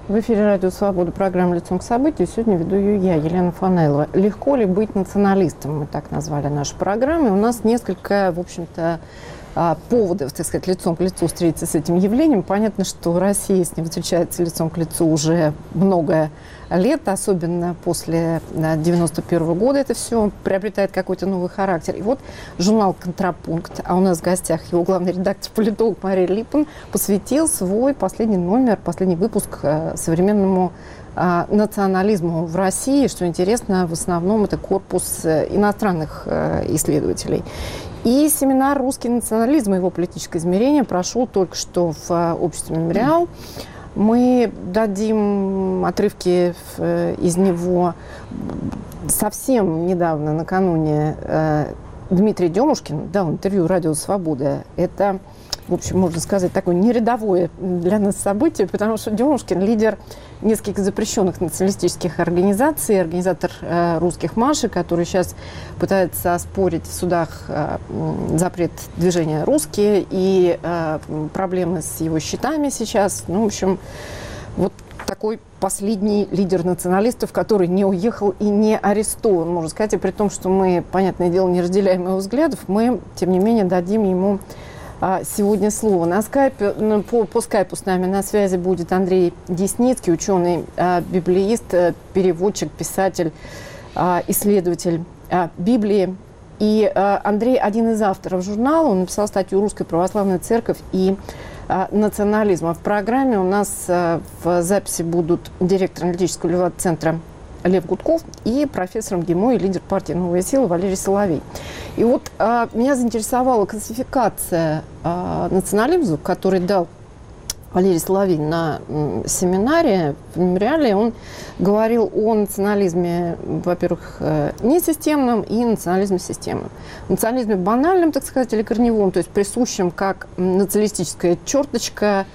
В эфире «Радио Свобода», программа «Лицом к событию». Сегодня веду ее я, Елена Фанайлова. Легко ли быть националистом? Мы так назвали нашу программу. У нас несколько, в общем-то, поводов, так сказать, лицом к лицу встретиться с этим явлением. Понятно, что Россия с ним встречается лицом к лицу уже много лет, особенно после 91 года это все приобретает какой-то новый характер. И вот журнал «Контрапункт», а у нас в гостях его главный редактор, политолог Мария Липман, посвятил свой последний номер, последний выпуск современному национализму в России. Что интересно, в основном это корпус иностранных исследователей. И семинар «Русский национализм и его политическое измерение» прошел только что в обществе «Мемориал». Мы дадим отрывки из него. Совсем недавно, накануне, Дмитрий Демушкин дал интервью «Радио Свобода». Это, в общем, можно сказать, такое нерядовое для нас событие, потому что Демушкин – лидер нескольких запрещенных националистических организаций, организатор русских маршей, который сейчас пытается оспорить в судах запрет движения «Русские» и проблемы с его счетами сейчас. Ну, в общем, вот такой последний лидер националистов, который не уехал и не арестован, можно сказать. И при том, что мы, понятное дело, не разделяем его взглядов, мы, тем не менее, дадим ему сегодня слово. На скайпе, по скайпу с нами на связи будет Андрей Десницкий, ученый, библеист, переводчик, писатель, исследователь Библии. И Андрей один из авторов журнала. Он написал статью «Русская православная церковь и национализм». А в программе у нас в записи будут директор аналитического центра Лев Гудков и профессор МГИМО и лидер партии «Новая сила» Валерий Соловей. И вот меня заинтересовала классификация национализма, который дал Валерий Соловей на семинаре в «Мемориале». Он говорил о национализме, во-первых, несистемном и национализме системном. Национализме банальном, так сказать, или корневом, то есть присущем как националистическая черточка,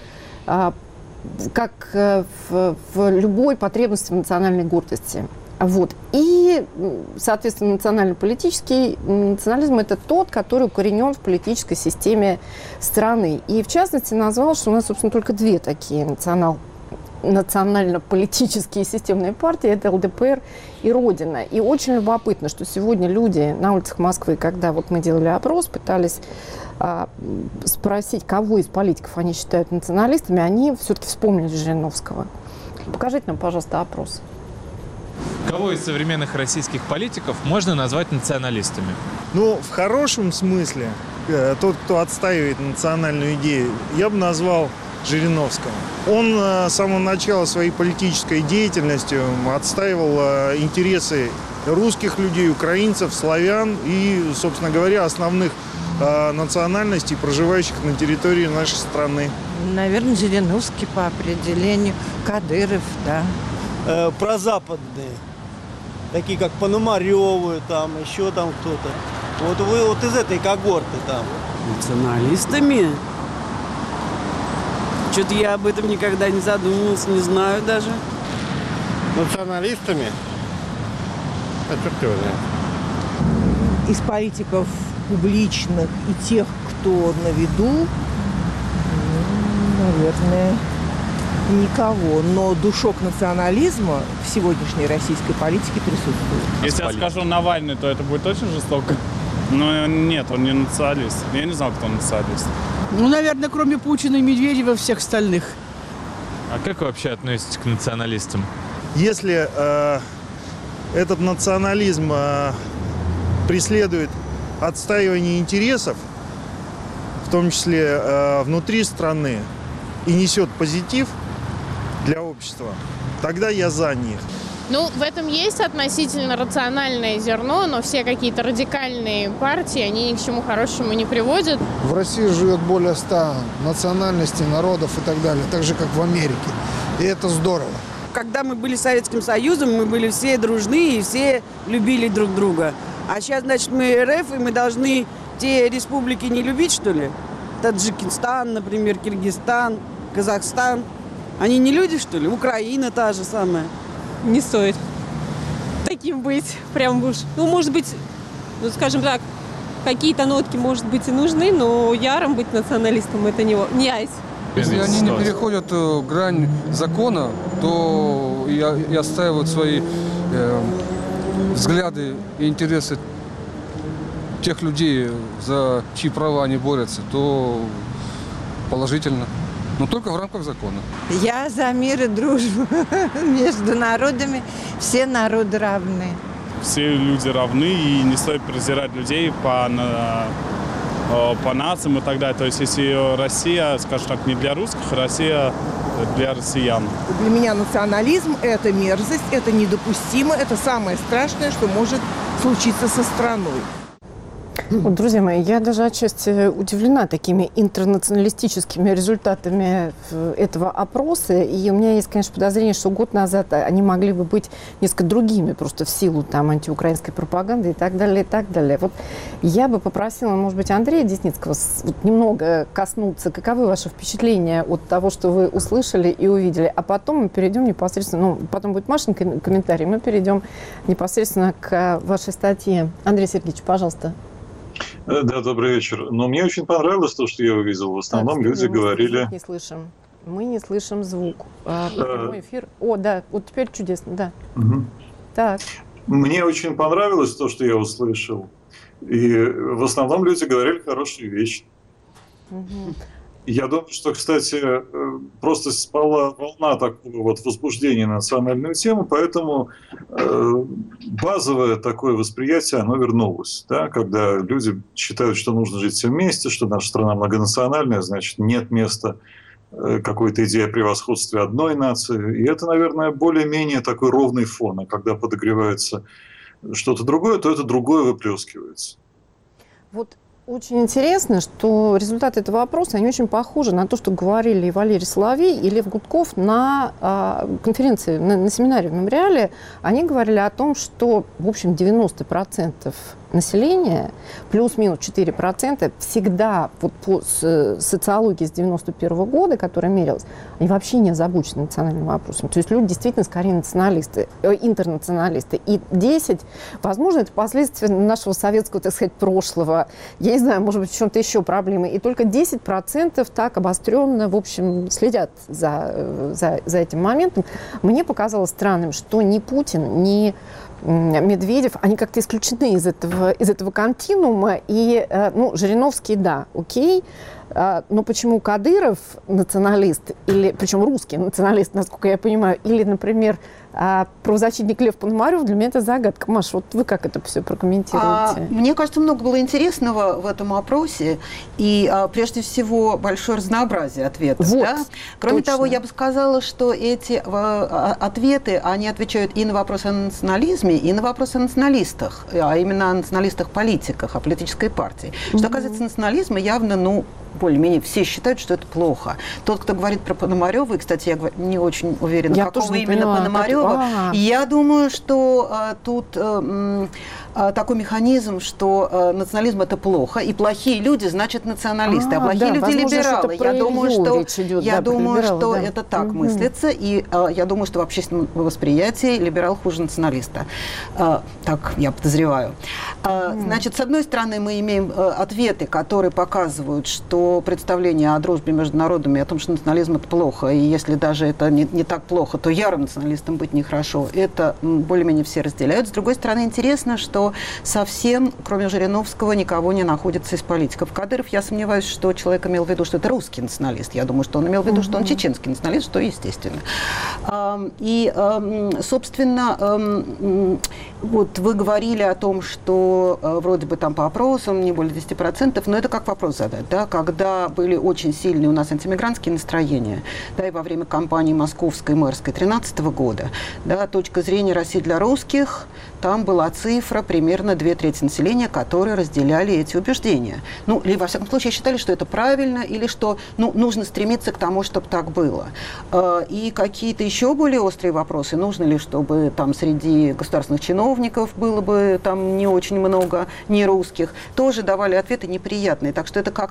как в любой потребности в национальной гордости. Вот. И, соответственно, национально-политический национализм – это тот, который укоренен в политической системе страны. И, в частности, назвал, что у нас, собственно, только две такие национально-политические системные партии – это ЛДПР и Родина. И очень любопытно, что сегодня люди на улицах Москвы, когда вот мы делали опрос, пытались спросить, кого из политиков они считают националистами, они все-таки вспомнили Жириновского. Покажите нам, пожалуйста, опрос. Кого из современных российских политиков можно назвать националистами? Ну, в хорошем смысле, тот, кто отстаивает национальную идею, я бы назвал Жириновского. Он с самого начала своей политической деятельностью отстаивал интересы русских людей, украинцев, славян и, собственно говоря, основных национальностей, проживающих на территории нашей страны. Наверное, Жириновский по определению, Кадыров, да. Прозападные, такие как Пономарёвы, там, еще там кто-то. Вот вы вот из этой когорты там. Националистами? Что-то я об этом никогда не задумывался, не знаю даже. Националистами? А черт его знает. Из политиков публичных и тех, кто на виду, наверное, никого. Но душок национализма в сегодняшней российской политике присутствует. Если я скажу Навальный, то это будет очень жестоко. Но нет, он не националист. Я не знал, кто он националист. Ну, наверное, кроме Путина и Медведева, всех остальных. А как вы вообще относитесь к националистам? Если этот национализм преследует отстаивание интересов, в том числе внутри страны, и несет позитив для общества, тогда я за них. Ну, в этом есть относительно рациональное зерно, но все какие-то радикальные партии, они ни к чему хорошему не приводят. В России живет более 100 национальностей, народов и так далее, так же, как в Америке. И это здорово. Когда мы были Советским Союзом, мы были все дружны и все любили друг друга. А сейчас, значит, мы РФ, и мы должны те республики не любить, что ли? Таджикистан, например, Киргизстан, Казахстан. Они не люди, что ли? Украина та же самая. Не стоит таким быть, прям уж. Ну, может быть, ну, скажем так, какие-то нотки, может быть, и нужны, но ярым быть националистом – это не айс. Если они не переходят грань закона, то и отстаивают свои взгляды и интересы тех людей, за чьи права они борются, то положительно. Но только в рамках закона. Я за мир и дружбу между народами. Все народы равны. Все люди равны, и не стоит презирать людей по нациям и так далее. То есть, если Россия, скажем так, не для русских, Россия для россиян. Для меня национализм – это мерзость, это недопустимо, это самое страшное, что может случиться со страной. Вот, друзья мои, я даже отчасти удивлена такими интернационалистическими результатами этого опроса. И у меня есть, конечно, подозрение, что год назад они могли бы быть несколько другими, просто в силу там антиукраинской пропаганды и так далее, и так далее. Вот я бы попросила, может быть, Андрея Десницкого вот немного коснуться. Каковы ваши впечатления от того, что вы услышали и увидели? А потом мы перейдем непосредственно, ну, потом будет Машин комментарий, мы перейдем непосредственно к вашей статье. Андрей Сергеевич, пожалуйста. Да, добрый вечер. Но мне очень понравилось то, что я увидел. В основном люди говорили... Не слышим. Мы не слышим звук. Прямой эфир. О, да, вот теперь чудесно, да. Угу. Так. Мне очень понравилось то, что я услышал. И в основном люди говорили хорошие вещи. Угу. Я думаю, что, кстати, просто спала волна такого вот возбуждения на национальную тему, поэтому базовое такое восприятие, оно вернулось. Да? Когда люди считают, что нужно жить все вместе, что наша страна многонациональная, значит, нет места какой-то идеи о превосходстве одной нации. И это, наверное, более-менее такой ровный фон. А когда подогревается что-то другое, то это другое выплескивается. Вот. Очень интересно, что результаты этого опроса, они очень похожи на то, что говорили и Валерий Соловей, и Лев Гудков на конференции, на семинаре в Мемориале. Они говорили о том, что, в общем, 90% населения, плюс-минус 4%, всегда вот по социологии с 91 года, которая мерилась, они вообще не озабочены национальным вопросом. То есть люди действительно скорее националисты, интернационалисты. И 10, возможно, это последствия нашего советского, так сказать, прошлого. Я не знаю, может быть, в чем-то еще проблемы. И только 10% так обостренно, в общем, следят за этим моментом. Мне показалось странным, что ни Путин, ни Медведев, они как-то исключены из этого континуума. И, ну, Жириновский, да, окей. Но почему Кадыров националист, или, причем русский националист, насколько я понимаю, или, например, правозащитник Лев Пономарев, для меня это загадка. Маш, вот вы как это все прокомментируете? Мне кажется, много было интересного в этом опросе, и прежде всего большое разнообразие ответов. Вот, да? Кроме точно. того, я бы сказала, что эти ответы, они отвечают и на вопрос о национализме, и на вопрос о националистах, а именно о националистах-политиках, о политической партии. Что касается национализма, явно, ну, более-менее все считают, что это плохо. Тот, кто говорит про Пономарева, и, кстати, я не очень уверена, какого именно Пономарева, я думаю, что тут такой механизм, что национализм – это плохо, и плохие люди, значит, националисты, а плохие люди – либералы. Я думаю, что это так мыслится, и я думаю, что в общественном восприятии либерал хуже националиста. Так я подозреваю. Значит, с одной стороны, мы имеем ответы, которые показывают, что представление о дружбе между народами, о том, что национализм – это плохо, и если даже это не так плохо, то ярым националистом быть нехорошо. Это более-менее все разделяют. С другой стороны, интересно, что совсем, кроме Жириновского, никого не находится из политиков. Кадыров, я сомневаюсь, что человек имел в виду, что это русский националист. Я думаю, что он имел в виду, что он чеченский националист, что естественно. И, собственно, вот вы говорили о том, что вроде бы там по опросам не более 10%, но это как вопрос задать, да, когда были очень сильные у нас антимигрантские настроения, да, и во время кампании московской мэрской 2013 года, да, точка зрения России для русских, там была цифра примерно 2/3 населения, которые разделяли эти убеждения. Ну, или, во всяком случае, считали, что это правильно, или что, ну, нужно стремиться к тому, чтобы так было. И какие-то еще более острые вопросы. Нужно ли, чтобы там среди государственных чиновников было бы там не очень много нерусских, тоже давали ответы неприятные. Так что это как спросить.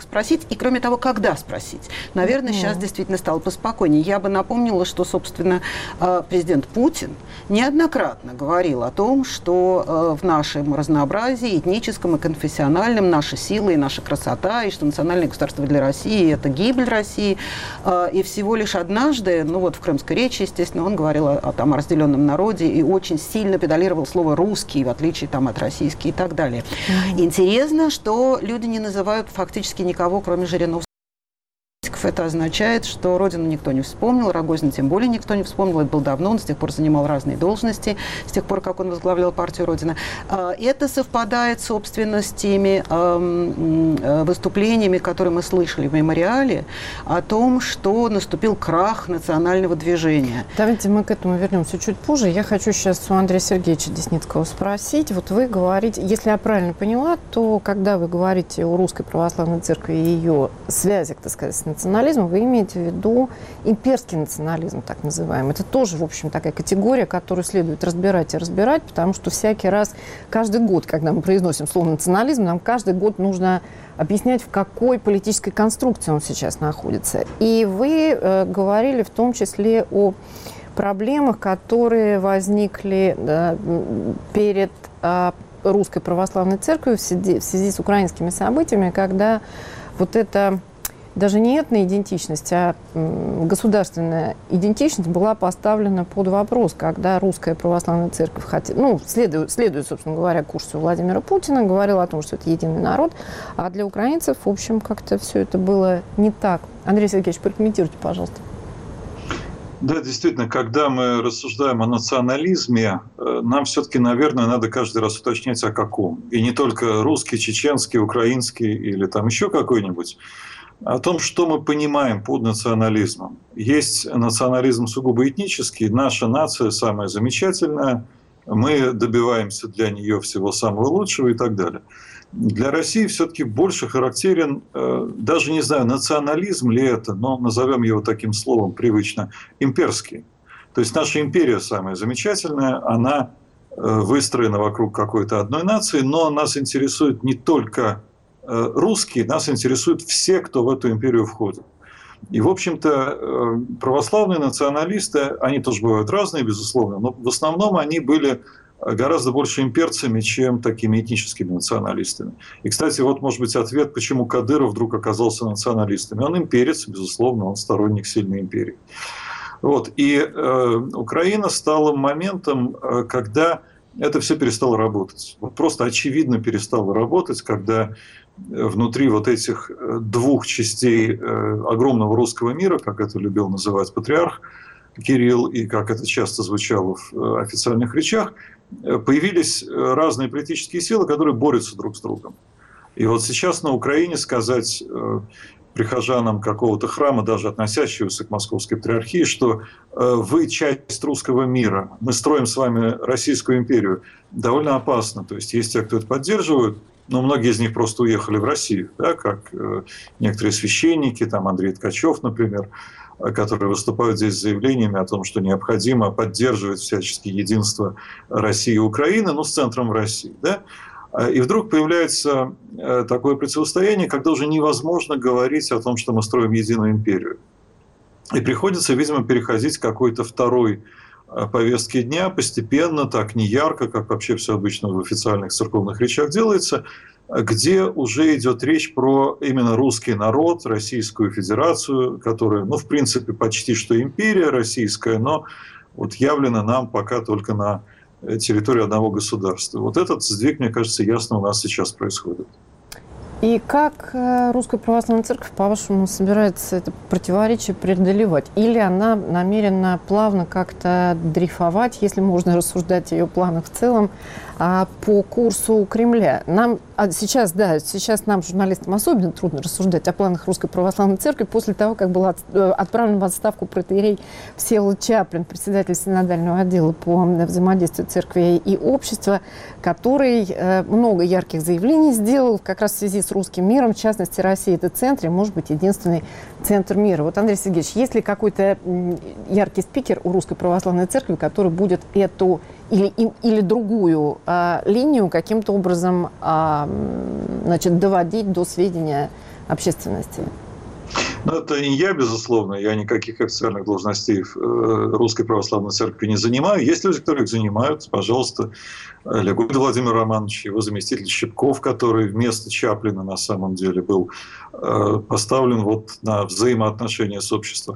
и, кроме того, когда спросить. Наверное, сейчас действительно стало поспокойнее. Я бы напомнила, что, собственно, президент Путин неоднократно говорил о том, что в нашем разнообразии этническом и конфессиональном наша сила и наша красота, и что национальное государство для России – это гибель России. И всего лишь однажды, ну вот в крымской речи, естественно, он говорил о разделенном народе и очень сильно педалировал слово «русский», в отличие там, от «российский» и так далее. Интересно, что люди не называют фактически никого, кроме Жириновского. Это означает, что родину никто не вспомнил, Рогозина тем более никто не вспомнил. Это было давно, он с тех пор занимал разные должности, с тех пор, как он возглавлял партию «Родина». Это совпадает, собственно, с теми выступлениями, которые мы слышали в мемориале, о том, что наступил крах национального движения. Давайте мы к этому вернемся чуть позже. Я хочу сейчас у Андрея Сергеевича Десницкого спросить. Вот вы говорите, если я правильно поняла, то когда вы говорите о Русской Православной Церкви и ее связях, так сказать, с национализмом, вы имеете в виду имперский национализм, так называемый. Это тоже, в общем, такая категория, которую следует разбирать и разбирать, потому что всякий раз, каждый год, когда мы произносим слово национализм, нам каждый год нужно объяснять, в какой политической конструкции он сейчас находится. И вы говорили в том числе о проблемах, которые возникли перед Русской Православной Церковью в связи с украинскими событиями, когда вот это даже не этноидентичность, а государственная идентичность была поставлена под вопрос, когда Русская Православная Церковь, следует, собственно говоря, курсу Владимира Путина, говорила о том, что это единый народ, а для украинцев, в общем, как-то все это было не так. Андрей Сергеевич, прокомментируйте, пожалуйста. Да, действительно, когда мы рассуждаем о национализме, нам все-таки, наверное, надо каждый раз уточнять, о каком. И не только русский, чеченский, украинский или там еще какой-нибудь. О том, что мы понимаем под национализмом. Есть национализм сугубо этнический, наша нация самая замечательная, мы добиваемся для нее всего самого лучшего и так далее. Для России все-таки больше характерен, даже не знаю, национализм ли это, но назовем его таким словом привычно, имперский. То есть наша империя самая замечательная, она выстроена вокруг какой-то одной нации, но нас интересует не только русские, нас интересуют все, кто в эту империю входит. И, в общем-то, православные националисты, они тоже бывают разные, безусловно, но в основном они были гораздо больше имперцами, чем такими этническими националистами. И, кстати, вот, может быть, ответ, почему Кадыров вдруг оказался националистом. Он имперец, безусловно, он сторонник сильной империи. Вот. И Украина стала моментом, когда это все перестало работать. Вот просто очевидно перестало работать, когда внутри вот этих двух частей огромного русского мира, как это любил называть патриарх Кирилл, и как это часто звучало в официальных речах, появились разные политические силы, которые борются друг с другом. И вот сейчас на Украине сказать прихожанам какого-то храма, даже относящегося к Московской патриархии, что вы часть русского мира, мы строим с вами Российскую империю, довольно опасно. То есть есть те, кто это поддерживают, но многие из них просто уехали в Россию, да, как некоторые священники, там Андрей Ткачев, например, которые выступают здесь с заявлениями о том, что необходимо поддерживать всячески единство России и Украины, но с центром в России. Да? И вдруг появляется такое противостояние, когда уже невозможно говорить о том, что мы строим единую империю. И приходится, видимо, переходить к какой-то второй повестке дня, постепенно, так не ярко, как вообще все обычно в официальных церковных речах делается, где уже идет речь про именно русский народ, Российскую Федерацию, которая, в принципе, почти что империя российская, но вот явлена нам пока только на территории одного государства. Вот этот сдвиг, мне кажется, ясно у нас сейчас происходит. И как Русская Православная Церковь, по-вашему, собирается это противоречие преодолевать? Или она намерена плавно как-то дрейфовать, если можно рассуждать о ее планах в целом, по курсу Кремля? Сейчас нам, журналистам, особенно трудно рассуждать о планах Русской Православной Церкви после того, как был отправлен в отставку протоиерей Всеволод Чаплин, председатель синодального отдела по взаимодействию церкви и общества, который много ярких заявлений сделал как раз в связи с русским миром, в частности, Россия – это центр, и, может быть, единственный центр мира. Вот, Андрей Сергеевич, есть ли какой-то яркий спикер у Русской Православной Церкви, который будет эту или другую линию каким-то образом доводить до сведения общественности? Ну, это не я, безусловно. Я никаких официальных должностей в Русской Православной Церкви не занимаю. Есть люди, которые их занимают. Пожалуйста, Лягуда Владимир Романович, его заместитель Щипков, который вместо Чаплина на самом деле был поставлен вот на взаимоотношения с обществом.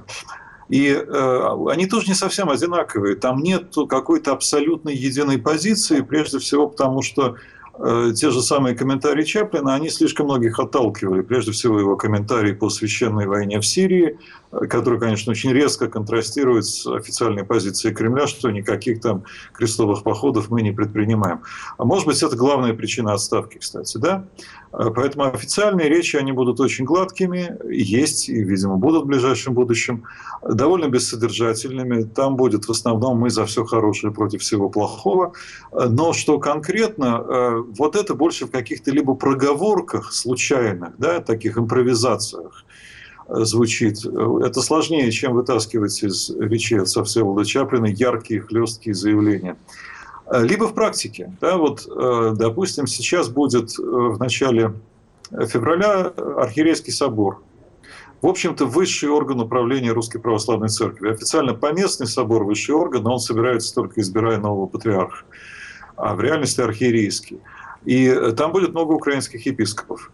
И они тоже не совсем одинаковые. Там нет какой-то абсолютной единой позиции, прежде всего потому, что те же самые комментарии Чаплина, они слишком многих отталкивали. Прежде всего, его комментарии по священной войне в Сирии, который, конечно, очень резко контрастирует с официальной позицией Кремля, что никаких там крестовых походов мы не предпринимаем. А может быть, это главная причина отставки, кстати, да? Поэтому официальные речи, они будут очень гладкими, есть и, видимо, будут в ближайшем будущем, довольно бессодержательными. Там будет в основном мы за все хорошее против всего плохого. Но что конкретно, вот это больше в каких-то либо проговорках случайных, да, таких импровизациях звучит. Это сложнее, чем вытаскивать из речи отца Всеволода Чаплина яркие, хлесткие заявления. Либо в практике. Да, вот, допустим, сейчас будет в начале февраля Архиерейский собор. В общем-то, высший орган управления Русской Православной Церкви. Официально поместный собор – высший орган, но он собирается только избирая нового патриарха. А в реальности архиерейский. И там будет много украинских епископов.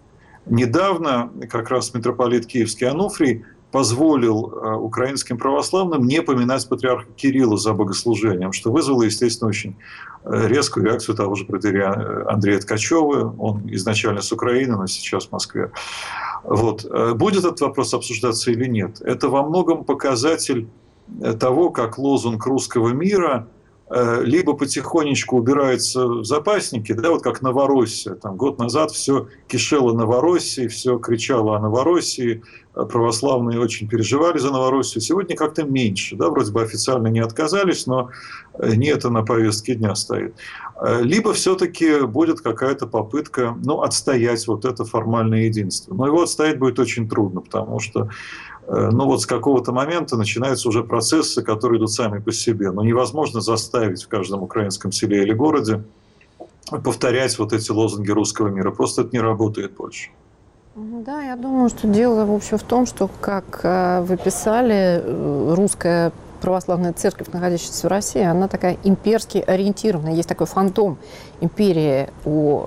Недавно как раз митрополит Киевский Ануфрий позволил украинским православным не поминать патриарха Кирилла за богослужением, что вызвало, естественно, очень резкую реакцию того же протоиерея Андрея Ткачева. Он изначально с Украины, но сейчас в Москве. Вот. Будет этот вопрос обсуждаться или нет? Это во многом показатель того, как лозунг русского мира либо потихонечку убирается в запасники, да, вот как Новороссия. Там год назад все кишело Новороссией, все кричало о Новороссии, православные очень переживали за Новороссию. Сегодня как-то меньше, да, вроде бы официально не отказались, но не это на повестке дня стоит. Либо все-таки будет какая-то попытка, ну, отстоять вот это формальное единство. Но его отстоять будет очень трудно, потому что ну вот с какого-то момента начинаются уже процессы, которые идут сами по себе. Но невозможно заставить в каждом украинском селе или городе повторять вот эти лозунги русского мира. Просто это не работает больше. Да, я думаю, что дело, в общем, в том, что, как вы писали, русская православная церковь, находящаяся в России, она такая имперски ориентированная. Есть такой фантом империи у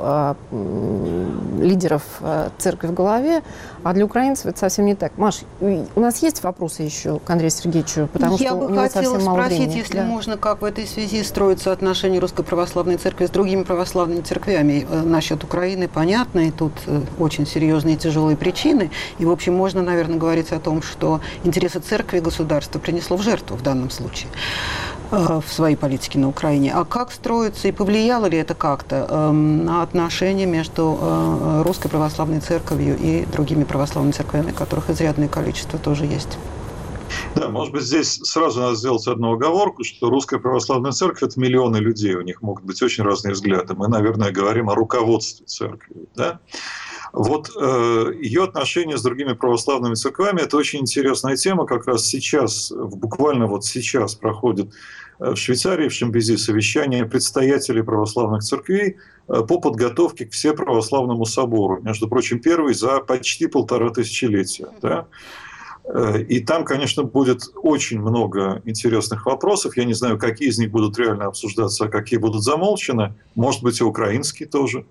лидеров церкви в голове, а для украинцев это совсем не так. Маш, у нас есть вопросы еще к Андрею Сергеевичу? Потому Я что бы у него хотела совсем мало спросить, времени. если можно, как в этой связи строятся отношения Русской Православной Церкви с другими православными церквями. Насчет Украины понятно, и тут очень серьезные и тяжелые причины. И, в общем, можно, наверное, говорить о том, что интересы церкви и государства принесло в жертву в данном случае в своей политике на Украине. А как строится и повлияло ли это как-то на отношения между Русской Православной Церковью и другими православными церквями, которых изрядное количество тоже есть? Да, может быть, здесь сразу надо сделать одну оговорку, что Русская Православная Церковь – это миллионы людей, у них могут быть очень разные взгляды. Мы, наверное, говорим о руководстве церкви. Да? Вот ее отношения с другими православными церквями – это очень интересная тема. Как раз сейчас, буквально вот сейчас проходит в Швейцарии, в Шимбези, совещание предстоятелей православных церквей по подготовке к Всеправославному собору. Между прочим, первый за почти 1,5 тысячелетия. Да? И там, конечно, будет очень много интересных вопросов. Я не знаю, какие из них будут реально обсуждаться, а какие будут замолчаны. Может быть, и украинские тоже.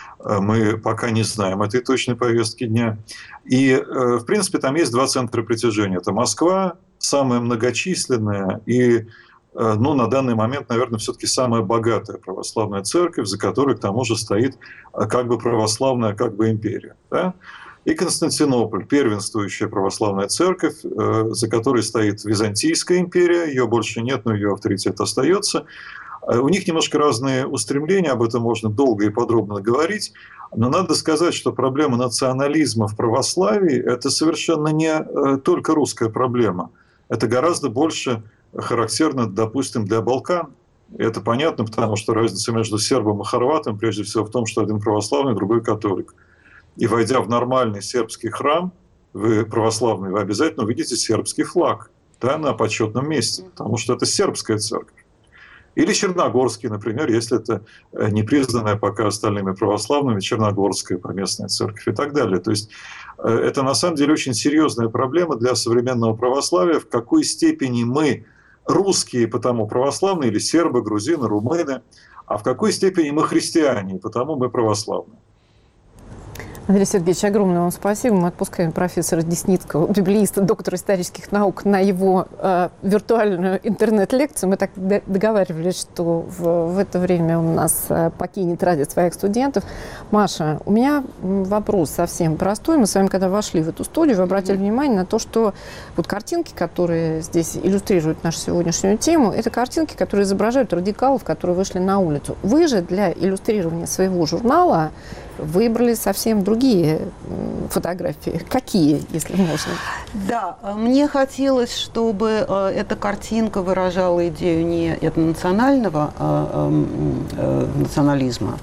Мы пока не знаем этой точной повестки дня. И, в принципе, там есть два центра притяжения. Это Москва, самая многочисленная и, ну, на данный момент, наверное, все-таки самая богатая православная церковь, за которой, к тому же, стоит как бы православная, как бы империя. Да? И Константинополь, первенствующая православная церковь, за которой стоит Византийская империя. Ее больше нет, но ее авторитет остается. У них немножко разные устремления, об этом можно долго и подробно говорить, но надо сказать, что проблема национализма в православии – это совершенно не только русская проблема. Это гораздо больше характерно, допустим, для Балкан. Это понятно, потому что разница между сербом и хорватом прежде всего в том, что один православный, другой католик. И войдя в нормальный сербский храм, вы православный, вы обязательно увидите сербский флаг, да, на почетном месте, потому что это сербская церковь. Или черногорский, например, если это непризнанная пока остальными православными Черногорская поместная церковь и так далее. То есть это на самом деле очень серьезная проблема для современного православия, в какой степени мы русские, потому православные, или сербы, грузины, румыны, а в какой степени мы христиане, потому мы православные. Андрей Сергеевич, огромное вам спасибо. Мы отпускаем профессора Десницкого, библеиста, доктора исторических наук, на его виртуальную интернет-лекцию. Мы так договаривались, что в это время он нас покинет ради своих студентов. Маша, у меня вопрос совсем простой. Мы с вами, когда вошли в эту студию, вы обратили внимание на то, что вот картинки, которые здесь иллюстрируют нашу сегодняшнюю тему, это картинки, которые изображают радикалов, которые вышли на улицу. Вы же для иллюстрирования своего журнала выбрали совсем другие фотографии. Какие, если можно? Да, мне хотелось, чтобы эта картинка выражала идею не этнонационального национализма,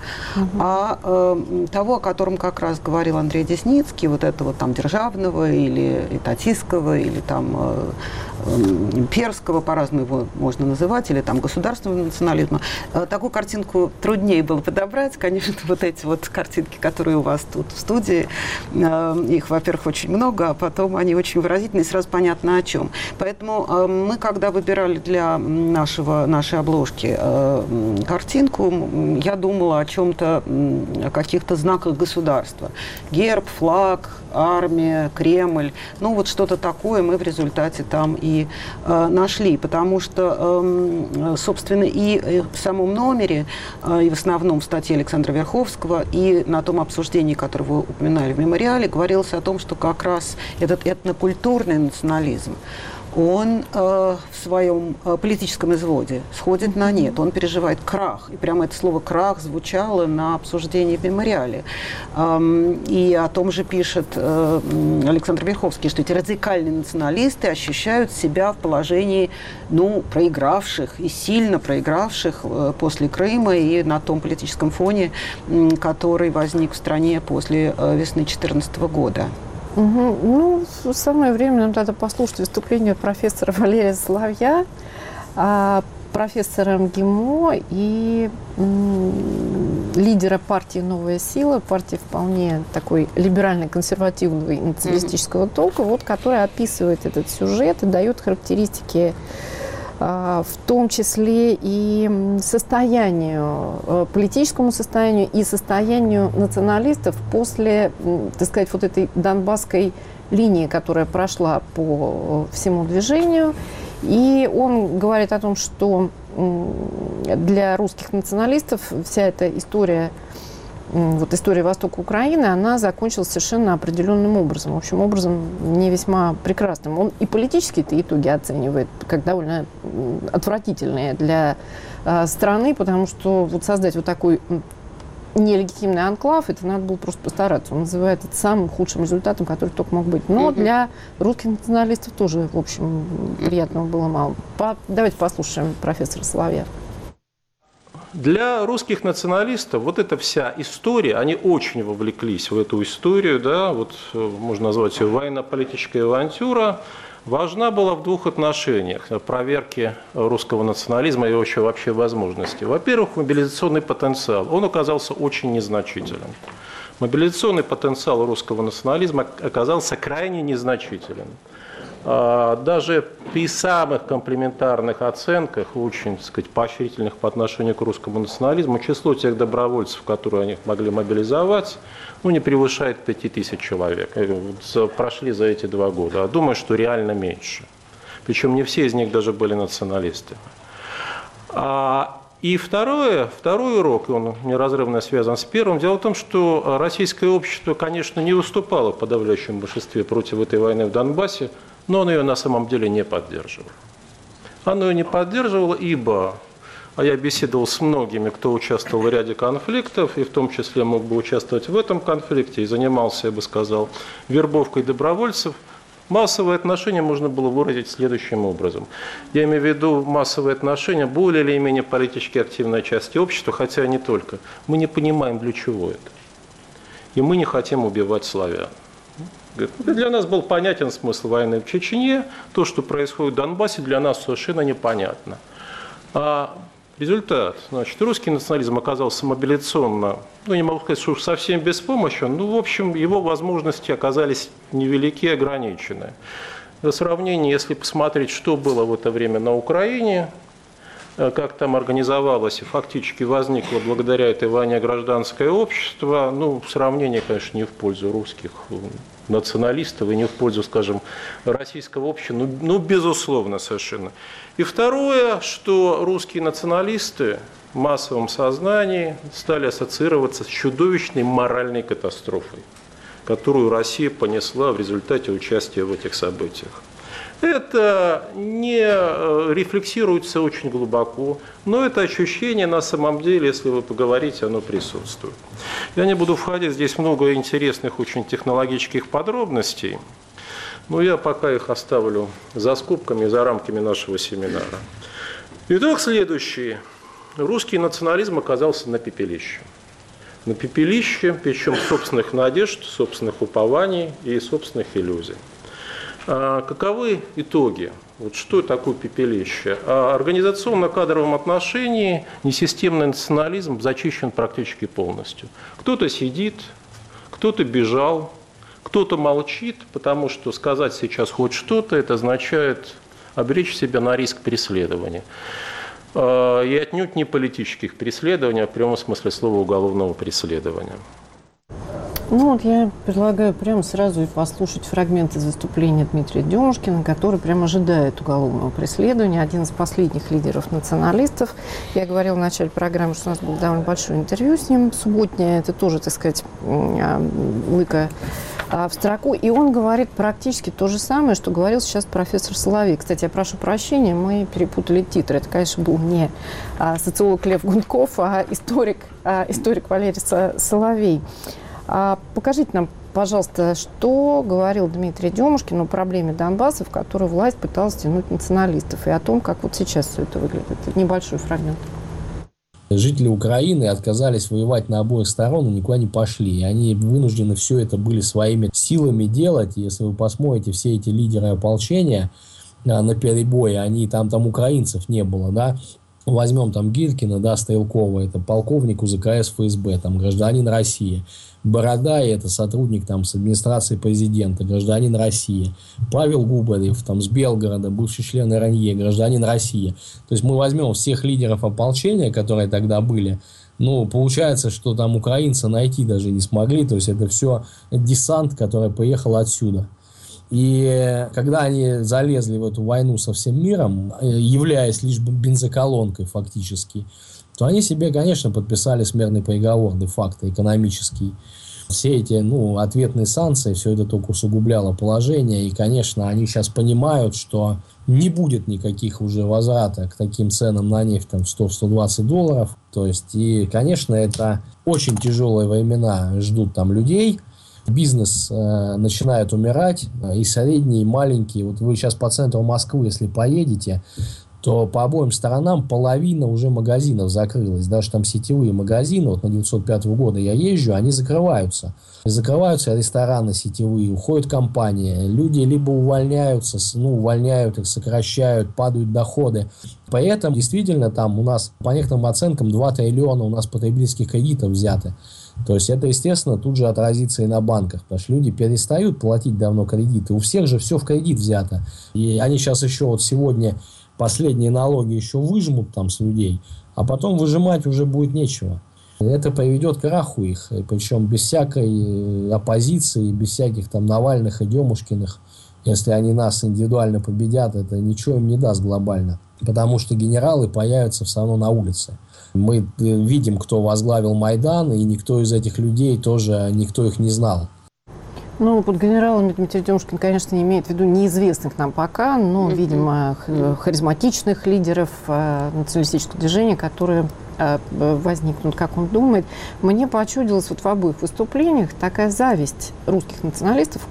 а того, о котором как раз говорил Андрей Десницкий, вот этого там державного или этатистского, или там имперского, по-разному его можно называть, или там государственного национализма. Такую картинку труднее было подобрать. Конечно, вот эти вот картинки, которые у вас тут в студии, их, во-первых, очень много, а потом они очень выразительные, и сразу понятно о чем. Поэтому мы, когда выбирали для нашей обложки картинку, я думала о чем-то, о каких-то знаках государства. Герб, флаг, армия, Кремль. Ну, вот что-то такое мы в результате там и нашли, потому что, собственно, и в самом номере, и в основном в статье Александра Верховского, и на том обсуждении, которое вы упоминали в мемориале, говорилось о том, что как раз этот этнокультурный национализм, он в своем политическом изводе сходит на нет, он переживает крах. И прямо это слово «крах» звучало на обсуждении в мемориале. И о том же пишет Александр Верховский, что эти радикальные националисты ощущают себя в положении, ну, проигравших и сильно проигравших после Крыма и на том политическом фоне, который возник в стране после весны 2014 года. Угу. Ну, самое время нам тогда послушать выступление профессора Валерия Соловья, профессора МГИМО и лидера партии «Новая сила», партии вполне такой либерально-консервативного и националистического толка, вот, который описывает этот сюжет и дает характеристики, в том числе и состоянию, политическому состоянию и состоянию националистов после, так сказать, вот этой донбасской линии, которая прошла по всему движению. И он говорит о том, что для русских националистов вся эта история, вот история Востока Украины, она закончилась совершенно определенным образом. В общем, образом не весьма прекрасным. Он и политические-то итоги оценивает как довольно отвратительные для страны, потому что вот создать вот такой нелегитимный анклав, это надо было просто постараться. Он называет это самым худшим результатом, который только мог быть. Но для русских националистов тоже, в общем, приятного было мало. Давайте послушаем профессора Соловья. Для русских националистов вот эта вся история, они очень вовлеклись в эту историю, да, вот можно назвать ее военно-политическая авантюра, важна была в двух отношениях: проверки русского национализма и вообще возможности. Во-первых, мобилизационный потенциал, он оказался очень незначителен. Мобилизационный потенциал русского национализма оказался крайне незначителен. Даже при самых комплементарных оценках, очень, так сказать, поощрительных по отношению к русскому национализму, число тех добровольцев, которые они могли мобилизовать, ну, не превышает 5000 человек. Прошли за эти 2 года. А думаю, что реально меньше. Причем не все из них даже были националисты. И второй урок, он неразрывно связан с первым. Дело в том, что российское общество, конечно, не выступало в подавляющем большинстве против этой войны в Донбассе, но оно ее на самом деле не поддерживало. Оно ее не поддерживало, ибо, а я беседовал с многими, кто участвовал в ряде конфликтов, и в том числе мог бы участвовать в этом конфликте, и занимался, я бы сказал, вербовкой добровольцев. Массовые отношения можно было выразить следующим образом. Я имею в виду массовые отношения более или менее политически активной части общества, хотя не только. Мы не понимаем, для чего это. И мы не хотим убивать славян. Для нас был понятен смысл войны в Чечне. То, что происходит в Донбассе, для нас совершенно непонятно. Результат. Значит, русский национализм оказался мобилизационно, не могу сказать, что уж совсем беспомощен, в общем, его возможности оказались невелики, ограничены. Для сравнения, если посмотреть, что было в это время на Украине, как там организовалось и фактически возникло благодаря этой войне гражданское общество, сравнение, конечно, не в пользу русских националистов и не в пользу, скажем, российского общества, безусловно, совершенно. И второе, что русские националисты в массовом сознании стали ассоциироваться с чудовищной моральной катастрофой, которую Россия понесла в результате участия в этих событиях. Это не рефлексируется очень глубоко, но это ощущение на самом деле, если вы поговорите, оно присутствует. Я не буду входить, здесь много интересных очень технологических подробностей, но я пока их оставлю за скобками, за рамками нашего семинара. Итог следующий. Русский национализм оказался на пепелище. На пепелище, причем собственных надежд, собственных упований и собственных иллюзий. Каковы итоги? Что такое пепелище? В организационно-кадровом отношении несистемный национализм зачищен практически полностью. Кто-то сидит, кто-то бежал, кто-то молчит, потому что сказать сейчас хоть что-то, это означает обречь себя на риск преследования. И отнюдь не политических преследований, а в прямом смысле слова уголовного преследования. Я предлагаю прямо сразу и послушать фрагмент из выступления Дмитрия Демушкина, который прямо ожидает уголовного преследования. Один из последних лидеров националистов. Я говорила в начале программы, что у нас было довольно большое интервью с ним субботнее. Это тоже, так сказать, лыка в строку. И он говорит практически то же самое, что говорил сейчас профессор Соловей. Кстати, я прошу прощения, мы перепутали титры. Это, конечно, был не социолог Лев Гунков, а историк Валерий Соловей. Покажите нам, пожалуйста, что говорил Дмитрий Демушкин о проблеме Донбасса, в которую власть пыталась тянуть националистов, и о том, как вот сейчас все это выглядит. Это небольшой фрагмент. Жители Украины отказались воевать на обоих сторонах и никуда не пошли. И они вынуждены все это были своими силами делать. И если вы посмотрите, все эти лидеры ополчения на перебое, там украинцев не было, да. Возьмем там Гиркина, Стрелкова, это полковник УЗКС ФСБ, гражданин России. Бородай, это сотрудник с администрации президента, гражданин России. Павел Губарев, с Белгорода, бывший член РНЕ, гражданин России. То есть мы возьмем всех лидеров ополчения, которые тогда были, получается, что украинцы найти даже не смогли. То есть это все десант, который поехал отсюда. И когда они залезли в эту войну со всем миром, являясь лишь бензоколонкой фактически, то они себе, конечно, подписали смертный приговор, де-факто, экономический. Все эти ответные санкции, все это только усугубляло положение. И, конечно, они сейчас понимают, что не будет никаких уже возврата к таким ценам на нефть в $100-120. То есть, и, конечно, это очень тяжелые времена ждут людей. Бизнес начинает умирать, и средний, и маленький. Вот вы сейчас по центру Москвы, если поедете, то по обоим сторонам половина уже магазинов закрылась. Даже сетевые магазины, на 905 года я езжу, они закрываются. Закрываются рестораны сетевые, уходят компании. Люди либо увольняются, увольняют их, сокращают, падают доходы. Поэтому действительно у нас, по некоторым оценкам, 2 триллиона у нас потребительских кредитов взяты. То есть это, естественно, тут же отразится и на банках, потому что люди перестают платить давно кредиты. У всех же все в кредит взято. И они сейчас еще сегодня последние налоги еще выжмут с людей, а потом выжимать уже будет нечего. Это приведет к краху их, причем без всякой оппозиции, без всяких Навальных и Демушкиных. Если они нас индивидуально победят, это ничего им не даст глобально, потому что генералы появятся все равно на улице. Мы видим, кто возглавил Майдан, и никто из этих людей тоже, никто их не знал. Под генералами Дмитрий Демушкин, конечно, имеет в виду неизвестных нам пока, но, видимо, харизматичных лидеров националистического движения, которые возникнут, как он думает. Мне почудилась в обоих выступлениях такая зависть русских националистов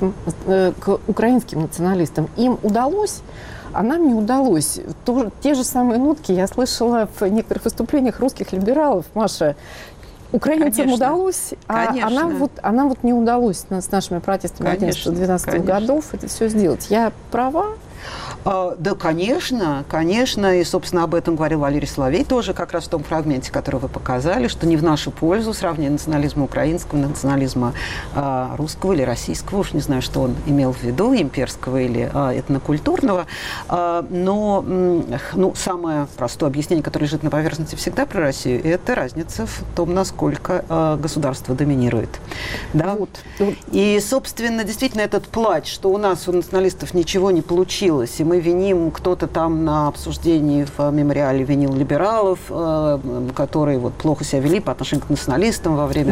к украинским националистам. Им удалось, а нам не удалось. Те же самые нотки я слышала в некоторых выступлениях русских либералов, Маша. Украинцам удалось, а нам не удалось с нашими протестами 11-12 годов это все сделать. Я права? Да, конечно, и, собственно, об этом говорил Валерий Соловей тоже как раз в том фрагменте, который вы показали, что не в нашу пользу сравнение национализма украинского, национализма русского или российского, уж не знаю, что он имел в виду, имперского или этнокультурного, но самое простое объяснение, которое лежит на поверхности всегда про Россию, это разница в том, насколько государство доминирует. Да? И, собственно, действительно этот плач, что у нас, у националистов, ничего не получилось, и мы виним, кто-то там на обсуждении в мемориале винил либералов, которые вот плохо себя вели по отношению к националистам во время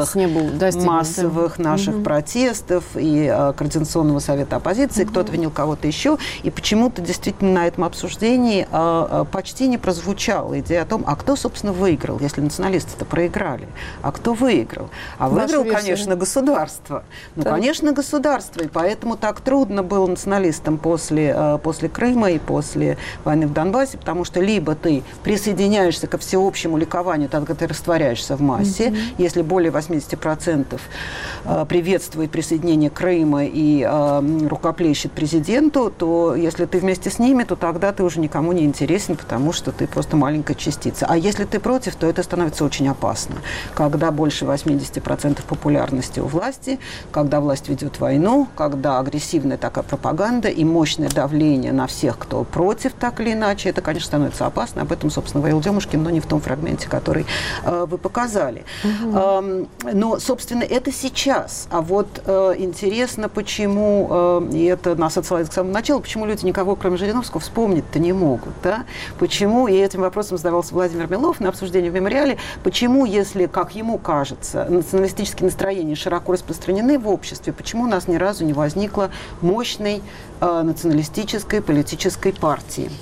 массовых наших протестов и Координационного совета оппозиции, кто-то винил кого-то еще, и почему-то действительно на этом обсуждении почти не прозвучала идея о том, а кто, собственно, выиграл, если националисты-то проиграли, а кто выиграл? А выиграл, конечно, государство. Ну, конечно, государство, и поэтому так трудно было националистам после Крыма и после войны в Донбассе, потому что либо ты присоединяешься ко всеобщему ликованию, тогда ты растворяешься в массе, если более 80% приветствует присоединение Крыма и рукоплещет президенту, то если ты вместе с ними, то тогда ты уже никому не интересен, потому что ты просто маленькая частица. А если ты против, то это становится очень опасно. Когда больше 80% популярности у власти, когда власть ведет войну, когда агрессивная такая пропаганда и мощное давление на всех, кто против, так или иначе, это, конечно, становится опасно. Об этом, собственно, говорил Демушкин, но не в том фрагменте, который вы показали. Но, собственно, это сейчас. А вот интересно, почему, и это нас отсылает к самому началу, почему люди никого, кроме Жириновского, вспомнить-то не могут. Да? Почему, и этим вопросом задавался Владимир Милов на обсуждении в мемориале, почему, если, как ему кажется, националистические настроения широко распространены в обществе, почему у нас ни разу не возникло мощной националистической политической партии.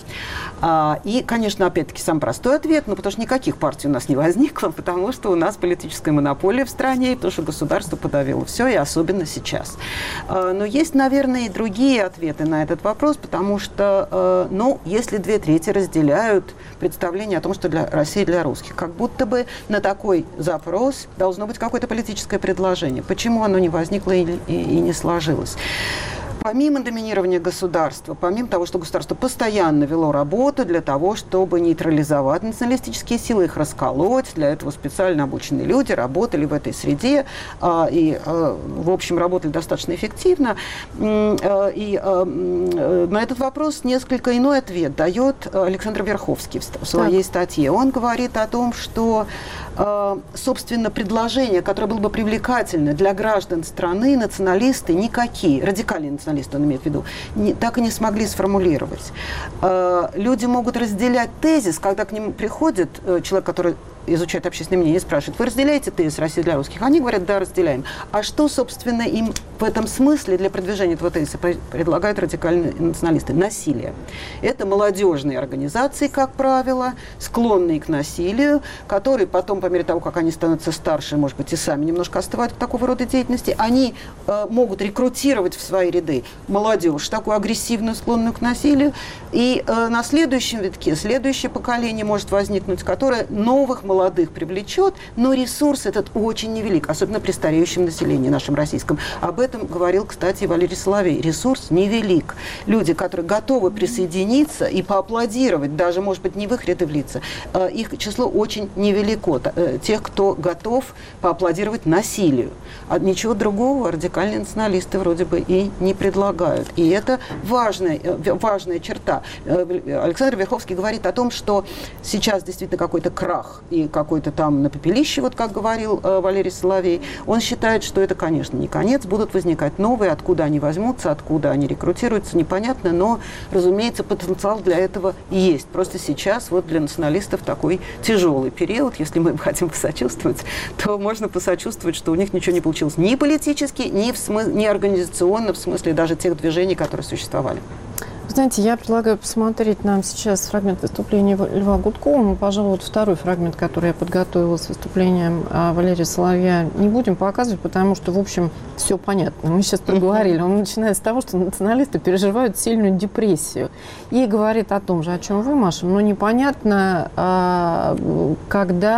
И, конечно, опять-таки, сам простой ответ, потому что никаких партий у нас не возникло, потому что у нас политическая монополия в стране, потому что государство подавило все, и особенно сейчас. Но есть, наверное, и другие ответы на этот вопрос, потому что, если 2/3 разделяют представление о том, что для России для русских, как будто бы на такой запрос должно быть какое-то политическое предложение. Почему оно не возникло и не сложилось? Помимо доминирования государства, помимо того, что государство постоянно вело работу для того, чтобы нейтрализовать националистические силы, их расколоть, для этого специально обученные люди работали в этой среде и, в общем, работали достаточно эффективно. И на этот вопрос несколько иной ответ дает Александр Верховский в своей статье. Он говорит о том, что, собственно, предложение, которое было бы привлекательно для граждан страны, националисты никакие, радикальные националисты, он имеет в виду, так и не смогли сформулировать. Люди могут разделять тезис, когда к ним приходит человек, который изучает общественное мнение, и спрашивает: вы разделяете тезис России для русских? Они говорят: да, разделяем. А что, собственно, им в этом смысле для продвижения этого тезиса предлагают радикальные националисты? Насилие. Это молодежные организации, как правило, склонные к насилию, которые потом, по мере того, как они становятся старше, может быть, и сами немножко остывают к такого рода деятельности, они могут рекрутировать в свои ряды молодежь, такую агрессивную, склонную к насилию, и на следующем витке следующее поколение может возникнуть, которое новых молодых привлечет, но ресурс этот очень невелик, особенно при стареющем населении нашем российском. Об этом говорил, кстати, Валерий Соловей. Ресурс невелик. Люди, которые готовы присоединиться и поаплодировать, даже, может быть, не в их ряды влиться, их число очень невелико. Тех, кто готов поаплодировать насилию. А ничего другого радикальные националисты вроде бы и не предлагают. И это важная черта. Александр Верховский говорит о том, что сейчас действительно какой-то крах и какой-то там на пепелище, вот как говорил Валерий Соловей. Он считает, что это, конечно, не конец, будут возникать новые, откуда они возьмутся, откуда они рекрутируются, непонятно, но, разумеется, потенциал для этого есть. Просто сейчас вот для националистов такой тяжелый период. Если мы им хотим посочувствовать, то можно посочувствовать, что у них ничего не получилось ни политически, ни организационно, в смысле даже тех движений, которые существовали. Знаете, я предлагаю посмотреть нам сейчас фрагмент выступления Льва Гудкова. Мы, пожалуй, вот второй фрагмент, который я подготовила с выступлением Валерия Соловья, не будем показывать, потому что, в общем, все понятно. Мы сейчас проговорили. Он начинает с того, что националисты переживают сильную депрессию. И говорит о том же, о чем вы, Маша, но непонятно, когда и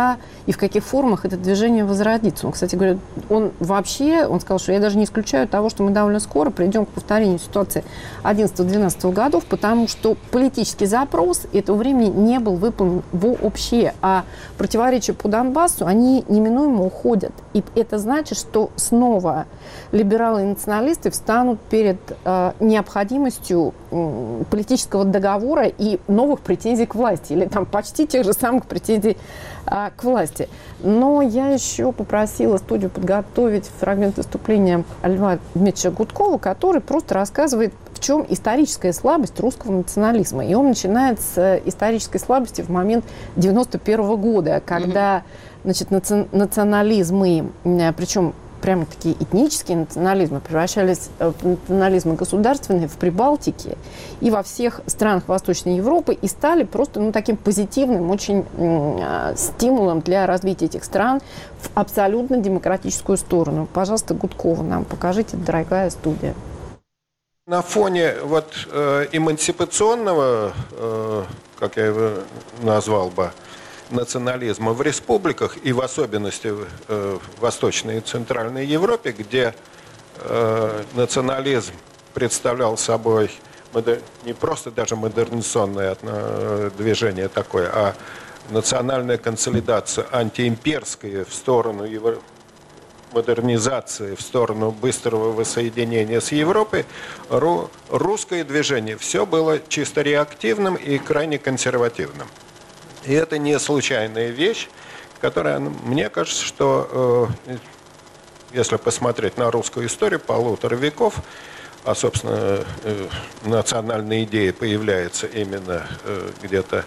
и в каких формах это движение возродится. Он, кстати говоря, он сказал, что я даже не исключаю того, что мы довольно скоро придем к повторению ситуации 11-12 годов, потому что политический запрос этого времени не был выполнен вообще, а противоречия по Донбассу, они неминуемо уходят. И это значит, что снова либералы и националисты встанут перед необходимостью политического договора и новых претензий к власти, или там почти тех же самых претензий к власти. Но я еще попросила студию подготовить фрагмент выступления Льва Дмитриевича Гудкова, который просто рассказывает, в чем историческая слабость русского национализма. И он начинает с исторической слабости в момент 91 года, когда национализмы, причем прямо-таки этнические национализмы превращались в национализмы государственные в Прибалтике и во всех странах Восточной Европы и стали просто таким позитивным очень стимулом для развития этих стран в абсолютно демократическую сторону. Пожалуйста, Гудкова нам покажите, дорогая студия. На фоне эмансипационного, как я его назвал бы, национализма в республиках и в особенности в Восточной и Центральной Европе, где национализм представлял собой не просто даже модернизационное движение такое, а национальная консолидация антиимперская в сторону модернизации, в сторону быстрого воссоединения с Европой, русское движение все было чисто реактивным и крайне консервативным. И это не случайная вещь, которая, мне кажется, что если посмотреть на русскую историю полутора веков, а, собственно, национальная идея появляется именно где-то,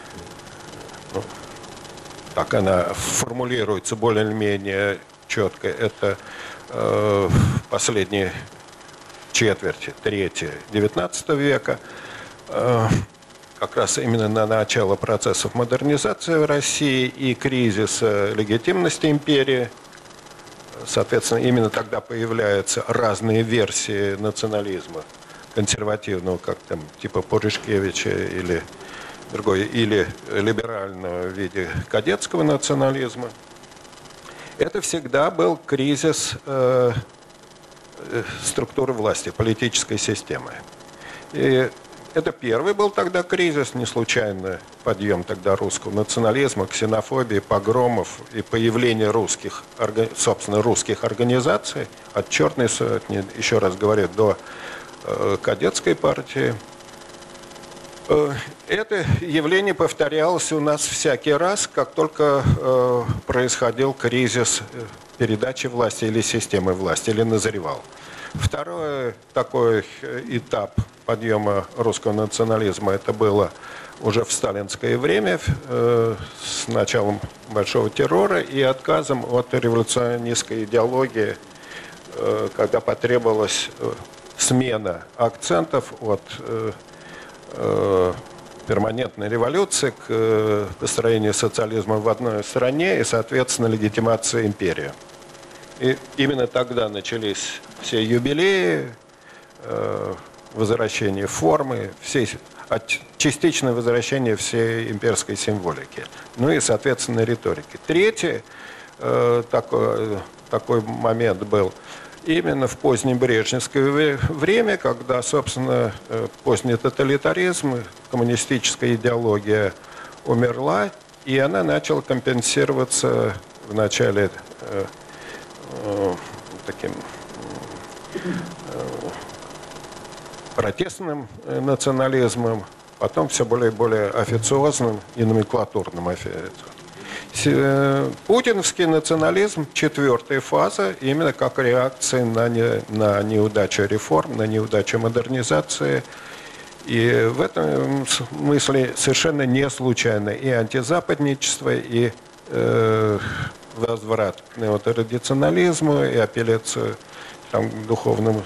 так она формулируется более-менее четко, это последние четверти, третье, XIX века, как раз именно на начало процессов модернизации в России и кризиса легитимности империи. Соответственно, именно тогда появляются разные версии национализма консервативного, как там типа Пуришкевича или другой, или либерального в виде кадетского национализма. Это всегда был кризис структуры власти, политической системы. И это первый был тогда кризис, не случайно подъем тогда русского национализма, ксенофобии, погромов и появление русских, собственно, русских организаций, от Черной сотни, еще раз говорю, до кадетской партии. Это явление повторялось у нас всякий раз, как только происходил кризис передачи власти или системы власти, или назревал. Второй такой этап подъема русского национализма, это было уже в сталинское время, с началом большого террора и отказом от революционистской идеологии, когда потребовалась смена акцентов от перманентной революции к построению социализма в одной стране и, соответственно, легитимации империи. И именно тогда начались все юбилеи, возвращение формы, частичное возвращение всей имперской символики, ну и, соответственно, риторики. Третий такой момент был именно в позднебрежневское время, когда, собственно, поздний тоталитаризм, коммунистическая идеология умерла, и она начала компенсироваться вначале таким протестным национализмом, потом все более и более официозным и номенклатурным официозным. Путиновский национализм, четвертая фаза, именно как реакция на неудачу реформ, на неудачу модернизации. И в этом смысле совершенно не случайно и антизападничество, и возврат к неотрадиционализму, и апелляцию там, к духовным,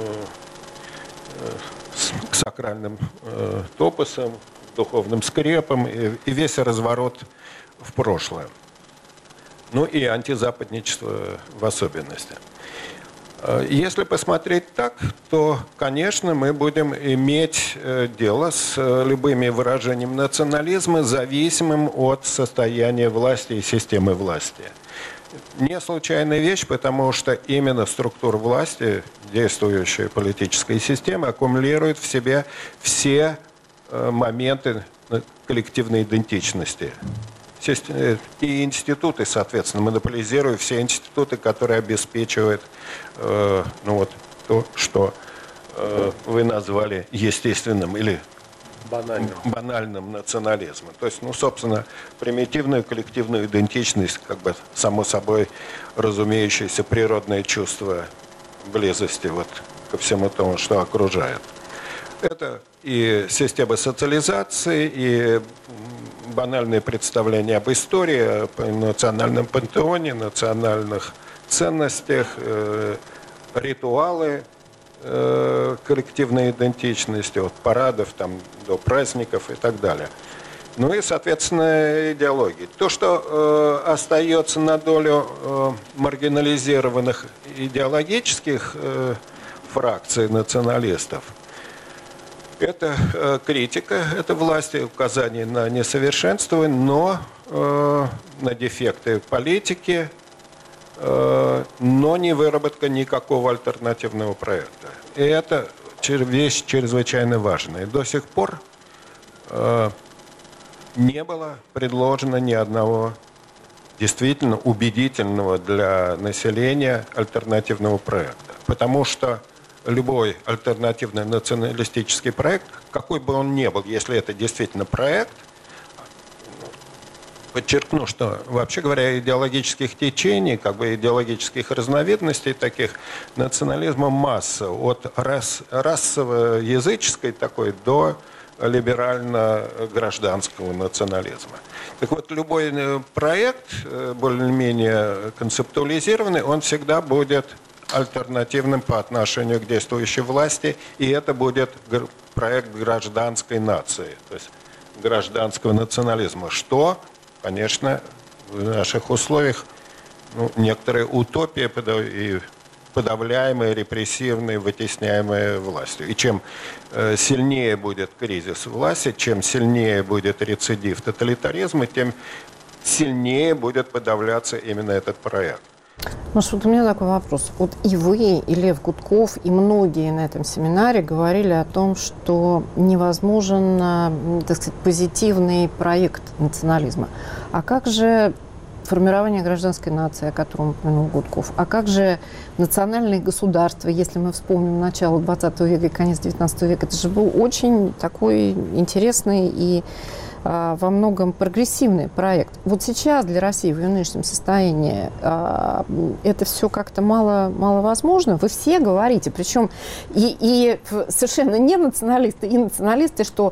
к сакральным топосам, духовным скрепам, и весь разворот в прошлое. Ну и антизападничество в особенности. Если посмотреть так, то, конечно, мы будем иметь дело с любыми выражениями национализма, зависимым от состояния власти и системы власти. Не случайная вещь, потому что именно структура власти, действующая политическая система, аккумулирует в себе все моменты коллективной идентичности. И институты, соответственно, монополизируют все институты, которые обеспечивают то, что вы назвали естественным или банальным национализмом. То есть, собственно, примитивную коллективную идентичность, как бы само собой разумеющееся природное чувство близости ко всему тому, что окружает. Это и система социализации, и банальные представления об истории, о национальном пантеоне, национальных ценностях, ритуалы коллективной идентичности, от парадов до праздников и так далее. Ну и, соответственно, идеологии. То, что остается на долю маргинализированных идеологических фракций националистов, это критика, это власти, указание на несовершенство, но на дефекты политики, но не выработка никакого альтернативного проекта. И это вещь чрезвычайно важная. До сих пор не было предложено ни одного действительно убедительного для населения альтернативного проекта. Потому что любой альтернативный националистический проект, какой бы он ни был, если это действительно проект, подчеркну, что, вообще говоря, идеологических течений, идеологических разновидностей таких, национализма масса, от расово-языческой такой до либерально-гражданского национализма. Так вот, любой проект, более-менее концептуализированный, он всегда будет альтернативным по отношению к действующей власти, и это будет проект гражданской нации, то есть гражданского национализма, что, конечно, в наших условиях некоторая утопия и подавляемая, репрессивная, вытесняемая властью. И чем сильнее будет кризис власти, чем сильнее будет рецидив тоталитаризма, тем сильнее будет подавляться именно этот проект. Маша, у меня такой вопрос. И вы, и Лев Гудков, и многие на этом семинаре говорили о том, что невозможен, так сказать, позитивный проект национализма. А как же формирование гражданской нации, о котором упомянул Гудков? А как же национальные государства, если мы вспомним начало 20 века и конец 19 века? Это же был очень такой интересный и во многом прогрессивный проект. Вот сейчас для России в ее нынешнем состоянии это все как-то маловозможно. Вы все говорите, причем и совершенно не националисты, и националисты, что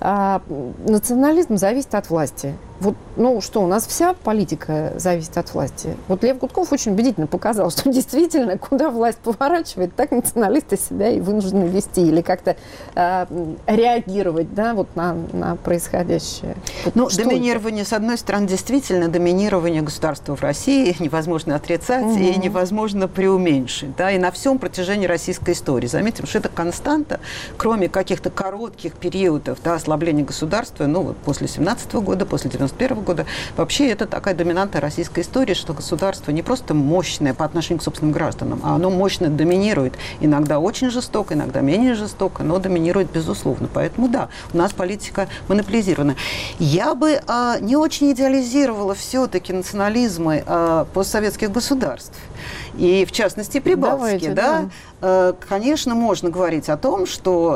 национализм зависит от власти. Вот, что, у нас вся политика зависит от власти. Вот Лев Гудков очень убедительно показал, что действительно, куда власть поворачивает, так националисты себя и вынуждены вести или как-то реагировать, на происходящее. Доминирование, с одной стороны, действительно, доминирование государства в России невозможно отрицать и невозможно преуменьшить. Да, и на всем протяжении российской истории. Заметим, что это константа, кроме каких-то коротких периодов ослабления государства, после 17 года, после 91 года, вообще это такая доминанта российской истории, что государство не просто мощное по отношению к собственным гражданам, а оно мощно доминирует. Иногда очень жестоко, иногда менее жестоко, но доминирует безусловно. Поэтому да, у нас политика монополизирована. Я бы не очень идеализировала все-таки национализмы постсоветских государств. И в частности прибалтики. Конечно, можно говорить о том,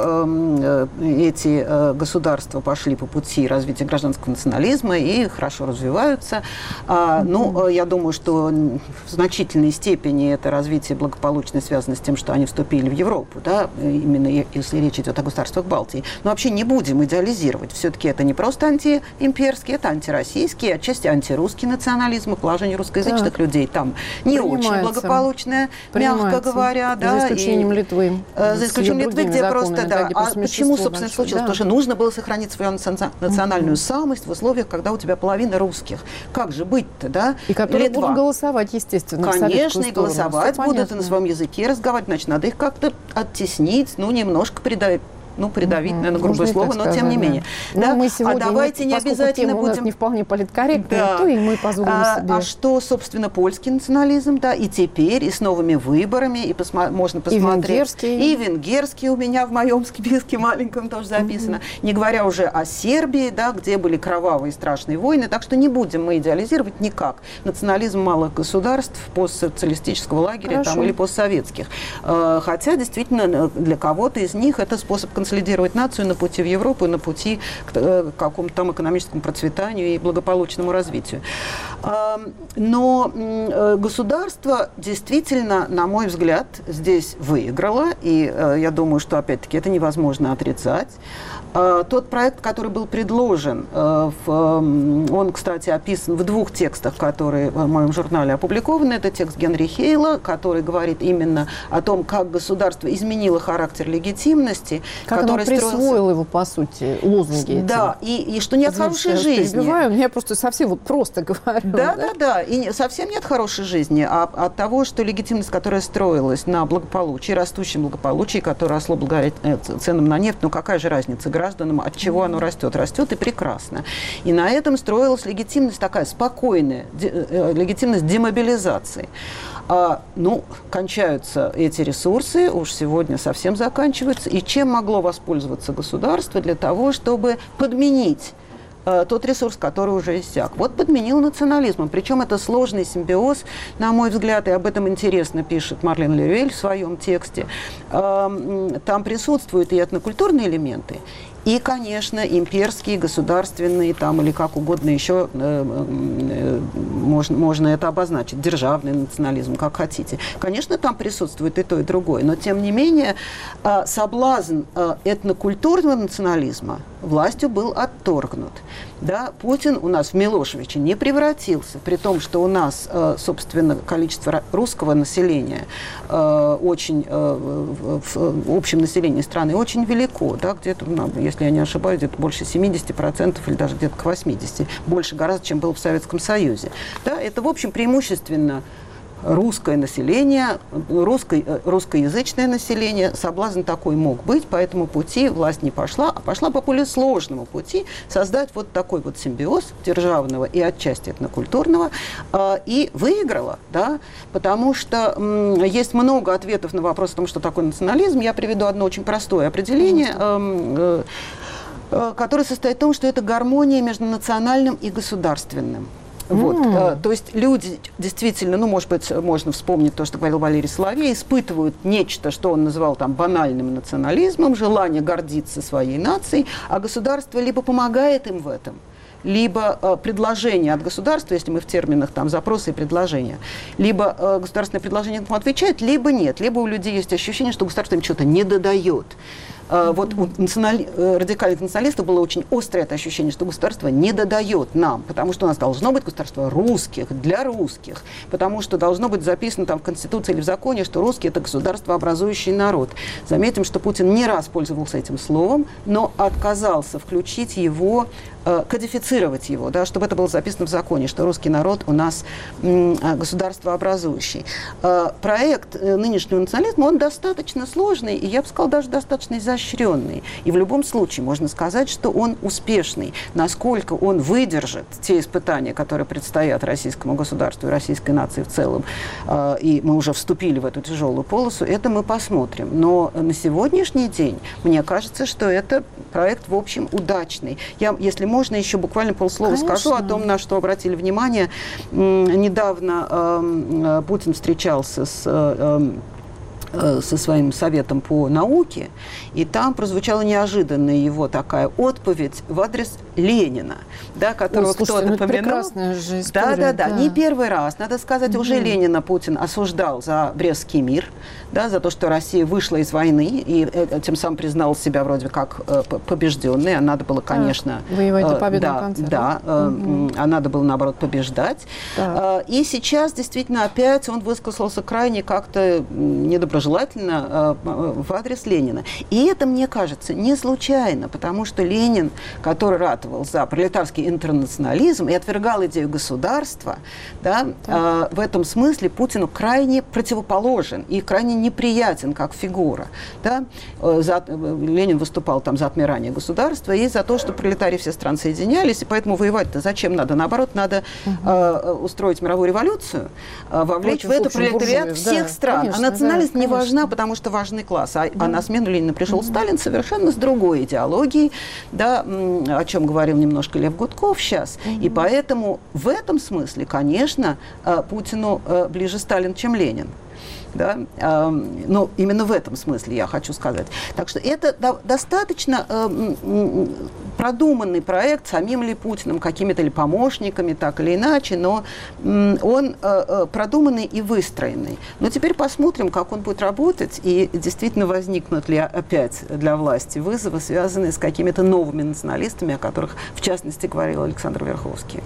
что эти государства пошли по пути развития гражданского национализма и хорошо развиваются. Я думаю, что в значительной степени это развитие благополучно связано с тем, что они вступили в Европу, именно если речь идет о государствах Балтии. Но вообще не будем идеализировать. Все-таки это не просто антиимперский, это антироссийский, отчасти антирусский национализм, положение русскоязычных людей там не очень благополучная, мягко говоря. Да, за исключением Литвы. За исключением Литвы, где просто, да. А почему, собственно, случилось? Потому что нужно было сохранить свою национальную самость в условиях, когда у тебя половина русских. Как же быть-то, да? И которые будут голосовать, естественно, конечно, и голосовать будут, и на своем языке разговаривать. Значит, надо их как-то оттеснить, ну, немножко придавить, наверное, грубое слово, но тем не менее. Да? Мы сегодня, давайте не обязательно будем... у нас не вполне политкорректная, да. То и мы позволим себе. А что, собственно, польский национализм, да, и теперь, и с новыми выборами, и можно посмотреть. И венгерский у меня в моем списке маленьком тоже записано. Не говоря уже о Сербии, да, где были кровавые страшные войны. Так что не будем мы идеализировать никак национализм малых государств постсоциалистического лагеря там, или постсоветских. Хотя, действительно, для кого-то из них это способ консолидировать нацию на пути в Европу, на пути к какому-то там экономическому процветанию и благополучному развитию. Но государство действительно, на мой взгляд, здесь выиграло, и я думаю, что, опять-таки, это невозможно отрицать. Тот проект, который был предложен, он, кстати, описан в двух текстах, которые в моем журнале опубликованы. Это текст Генри Хейла, который говорит именно о том, как государство изменило характер легитимности. Как оно присвоило его, по сути, лозунги. Да, и что нет хорошей жизни. Я просто совсем вот просто говорю. Да, и совсем нет хорошей жизни, а от того, что легитимность, которая строилась на благополучии, растущем благополучии, которое росло благодаря ценам на нефть, ну какая же разница гражданам, от чего оно растет? Растет и прекрасно. И на этом строилась легитимность такая спокойная, легитимность демобилизации. Кончаются эти ресурсы, уж сегодня совсем заканчиваются. И чем могло воспользоваться государство для того, чтобы подменить тот ресурс, который уже иссяк? Вот подменил национализмом. Причем это сложный симбиоз, на мой взгляд, и об этом интересно пишет Марлен Лерюэль в своем тексте. Там присутствуют и этнокультурные элементы, и, конечно, имперские, государственные, там, или как угодно еще можно это обозначить, державный национализм, как хотите. Конечно, там присутствует и то, и другое, но, тем не менее, соблазн этнокультурного национализма властью был отторгнут. Да, Путин у нас в Милошевича не превратился, при том, что у нас, собственно, количество русского населения очень, в общем населении страны очень велико, да, где-то, если я не ошибаюсь, где-то больше 70% или даже где-то к 80%, больше гораздо, чем было в Советском Союзе. Да, это, в общем, преимущественно русское население, русскоязычное население, соблазн такой мог быть, по этому пути власть не пошла, а пошла по более сложному пути создать вот такой вот симбиоз державного и отчасти этнокультурного, и выиграла, да, потому что есть много ответов на вопрос о том, что такое национализм. Я приведу одно очень простое определение, которое состоит в том, что это гармония между национальным и государственным. Вот, то есть люди действительно, может быть, можно вспомнить то, что говорил Валерий Соловей, испытывают нечто, что он называл там банальным национализмом, желание гордиться своей нацией, а государство либо помогает им в этом, либо предложение от государства, если мы в терминах там запросы и предложения, либо государственное предложение этому отвечает, либо нет, либо у людей есть ощущение, что государство им что-то не додает. Вот у радикальных националистов было очень острое это ощущение, что государство не додает нам, потому что у нас должно быть государство русских, для русских, потому что должно быть записано там в Конституции или в законе, что русские – это государствообразующий народ. Заметим, что Путин не раз пользовался этим словом, но отказался включить его, кодифицировать его, да, чтобы это было записано в законе, что русский народ у нас государствообразующий. Проект нынешнего национализма, он достаточно сложный, и я бы сказала, даже достаточно изощренный. И в любом случае можно сказать, что он успешный. Насколько он выдержит те испытания, которые предстоят российскому государству и российской нации в целом, и мы уже вступили в эту тяжелую полосу, это мы посмотрим. Но на сегодняшний день, мне кажется, что это проект, в общем, удачный. Я, если можно, еще буквально полслова скажу о том, на что обратили внимание. Недавно Путин встречался со своим советом по науке, и там прозвучала неожиданная его такая отповедь в адрес Ленина, да, которого кто-то помянул. Прекрасная же история. Да, не первый раз. Надо сказать, уже Ленина Путин осуждал за Брестский мир, да, за то, что Россия вышла из войны и тем самым признала себя вроде как побежденной. А надо было, конечно... воевать до победного конца. Да, а надо было, наоборот, побеждать. И сейчас, действительно, опять он высказался крайне как-то недоброжелательно в адрес Ленина. И это, мне кажется, не случайно, потому что Ленин, который ратовал за пролетарский интернационализм и отвергал идею государства, да, в этом смысле Путину крайне противоположен и крайне неприятен как фигура. Да. Ленин выступал там за отмирание государства и за то, что пролетарии все стран соединялись, и поэтому воевать-то зачем надо? Наоборот, надо устроить мировую революцию, вовлечь в это пролетариат всех стран. Конечно, национальность не важна, потому что важный класс. А на смену Ленина пришел Сталин совершенно с другой идеологией, да, о чем говорил немножко Лев Гудков сейчас. И поэтому в этом смысле, конечно, Путину ближе Сталин, чем Ленин. Да? Но именно в этом смысле я хочу сказать. Так что это достаточно продуманный проект самим ли Путиным, какими-то ли помощниками, так или иначе, но он продуманный и выстроенный. Но теперь посмотрим, как он будет работать, и действительно возникнут ли опять для власти вызовы, связанные с какими-то новыми националистами, о которых, в частности, говорил Александр Верховский.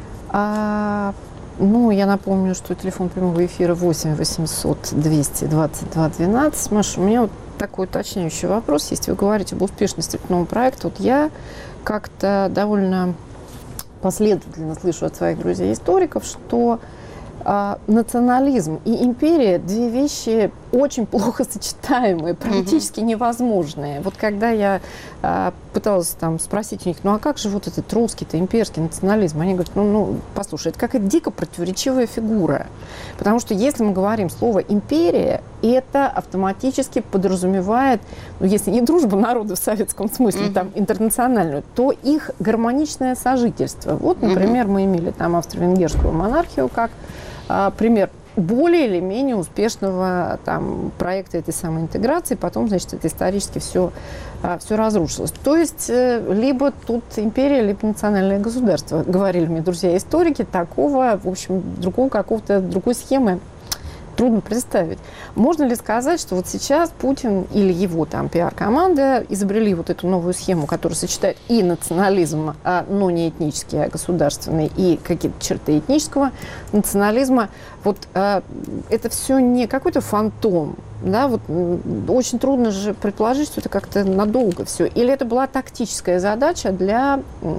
Ну, я напомню, что телефон прямого эфира 8 800 222 12. Маша, у меня вот такой уточняющий вопрос. Если вы говорите об успешности нового проекта, вот я как-то довольно последовательно слышу от своих друзей-историков, что национализм и империя – две вещи очень плохо сочетаемые, практически невозможные. Вот когда я пыталась там спросить у них, ну а как же вот этот русский-то имперский национализм? Они говорят, ну послушай, это какая-то дико противоречивая фигура. Потому что если мы говорим слово «империя», это автоматически подразумевает, ну если не дружба народов в советском смысле, там интернациональную, то их гармоничное сожительство. Вот, например, мы имели там австро-венгерскую монархию как пример более или менее успешного там проекта этой самой интеграции, потом, значит, это исторически все разрушилось. То есть либо тут империя, либо национальное государство. Говорили мне друзья-историки, такого, в общем, другой схемы трудно представить. Можно ли сказать, что вот сейчас Путин или его там пиар-команда изобрели вот эту новую схему, которая сочетает и национализм, но не этнический, а государственный, и какие-то черты этнического национализма? Вот это все не какой-то фантом, да, вот очень трудно же предположить, что это как-то надолго все. Или это была тактическая задача для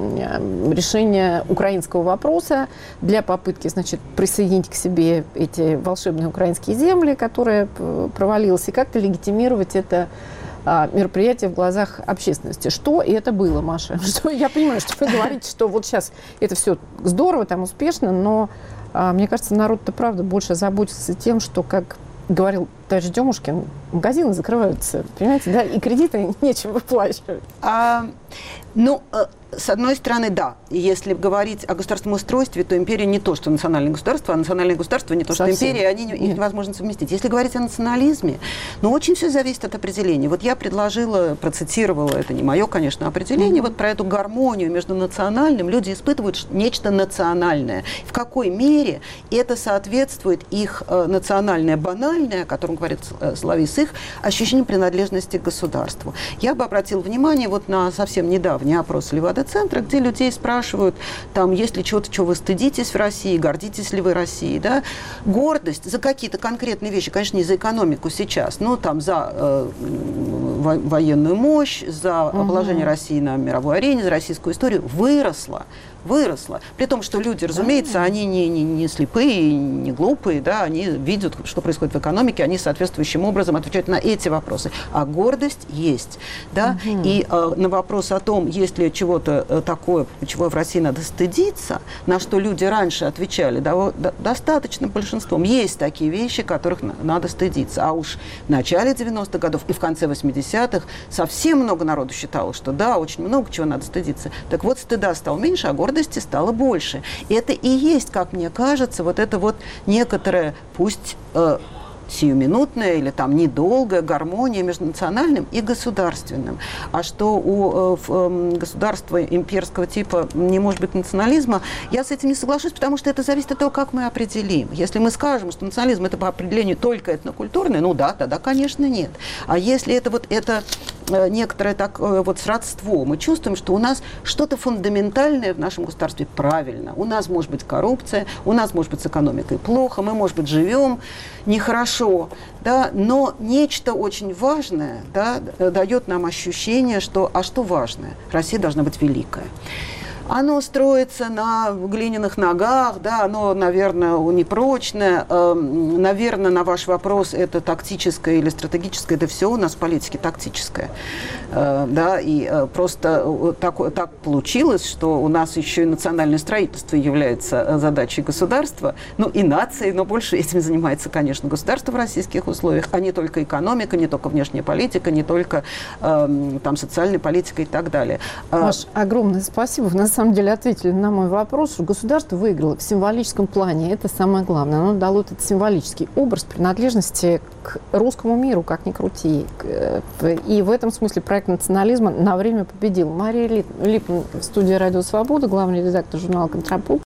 решения украинского вопроса, для попытки, значит, присоединить к себе эти волшебные украинские земли, которые провалились, и как-то легитимировать это мероприятие в глазах общественности. Что это было, Маша? Что, я понимаю, что вы говорите, что вот сейчас это все здорово, там успешно, но мне кажется, народ-то правда больше заботится тем, что, как говорил товарищ Демушкин, магазины закрываются, понимаете, да, и кредиты нечем выплачивать. С одной стороны, да. Если говорить о государственном устройстве, то империя не то, что национальное государство, а национальное государство не то, что империя, их невозможно совместить. Если говорить о национализме, очень все зависит от определения. Вот я процитировала, это не мое, конечно, определение, вот про эту гармонию между национальным. Люди испытывают нечто национальное. В какой мере это соответствует их национальное банальное, о котором говорит Соловей, их ощущение принадлежности к государству. Я бы обратила внимание вот на совсем недавний опрос Левада-центра, где людей спрашивают, там, есть ли чего-то, чего вы стыдитесь в России, гордитесь ли вы Россией, да? Гордость за какие-то конкретные вещи, конечно, не за экономику сейчас, но там за военную мощь, за положение России на мировой арене, за российскую историю выросла. При том, что люди, разумеется, они не слепые, не глупые, да, они видят, что происходит в экономике, они соответствующим образом отвечают на эти вопросы. А гордость есть, да, и на вопрос о том, есть ли чего-то такое, чего в России надо стыдиться, на что люди раньше отвечали достаточным большинством. Есть такие вещи, которых надо стыдиться. А уж в начале 90-х годов и в конце 80-х совсем много народу считало, что да, очень много чего надо стыдиться. Так вот, стыда стало меньше, а гордости стало больше. Это и есть, как мне кажется, вот это вот некоторое, пусть сиюминутная или там недолгая гармония между национальным и государственным. А что у государства имперского типа не может быть национализма, я с этим не соглашусь, потому что это зависит от того, как мы определим. Если мы скажем, что национализм это по определению только этнокультурный, ну да, тогда, конечно, нет. А если это вот это некоторое такое вот сродство, мы чувствуем, что у нас что-то фундаментальное в нашем государстве правильно. У нас может быть коррупция, у нас может быть с экономикой плохо, мы, может быть, живем нехорошо, да, но нечто очень важное, да, дает нам ощущение, что, а что важное? Россия должна быть великая. Оно строится на глиняных ногах, да, оно, наверное, непрочное. Наверное, на ваш вопрос, это тактическое или стратегическое, это все у нас в политике тактическое. Да, и просто так получилось, что у нас еще и национальное строительство является задачей государства, ну и нации, но больше этим занимается, конечно, государство в российских условиях, а не только экономика, не только внешняя политика, не только там социальная политика и так далее. Маш, огромное спасибо. Вы на самом деле ответили на мой вопрос, что государство выиграло в символическом плане. Это самое главное. Оно дало этот символический образ принадлежности к русскому миру, как ни крути. И в этом смысле проект национализма на время победил. Мария Липман в студии «Радио Свобода», главный редактор журнала «Контрапункт».